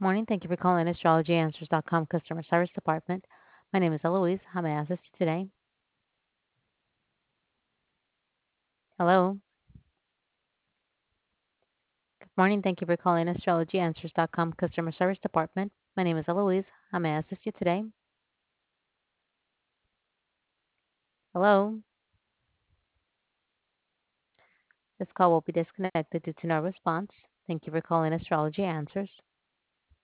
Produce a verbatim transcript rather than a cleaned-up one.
Morning. Thank you for calling astrology answers dot com customer service department. My name is Eloise. How may I assist you today? Hello. Good morning. Thank you for calling astrology answers dot com customer service department. My name is Eloise. How may I assist you today? Hello. This call will be disconnected due to no response. Thank you for calling Astrology Answers.